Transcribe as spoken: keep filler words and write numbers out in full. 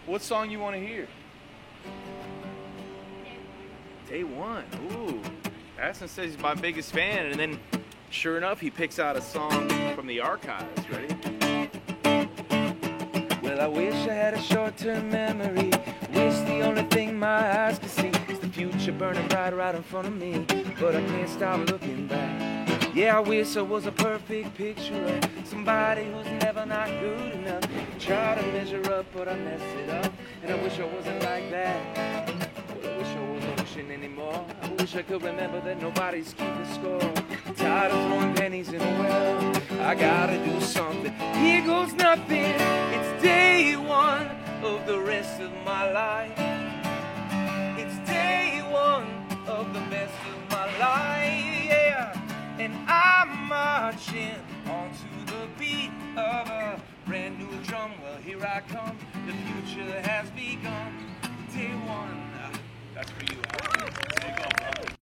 What song you want to hear? Day One. Ooh. Aston says he's my biggest fan, and then, sure enough, he picks out a song from the archives. Ready? Well, I wish I had a short-term memory. Wish the only thing my eyes could see is the future burning bright right in front of me. But I can't stop looking back. Yeah, I wish I was a perfect picture of somebody who's never not good enough. Try to measure up, but I mess it up. And I wish I wasn't like that. But I wish I wasn't wishing anymore. I wish I could remember that nobody's keeping score. Tired of throwing pennies in a well. I gotta do something. Here goes nothing. It's day one of the rest of my life. It's day one of the best of my life, yeah. And I'm marching onto the beat of a brand new drum. Well, here I come. The future has begun.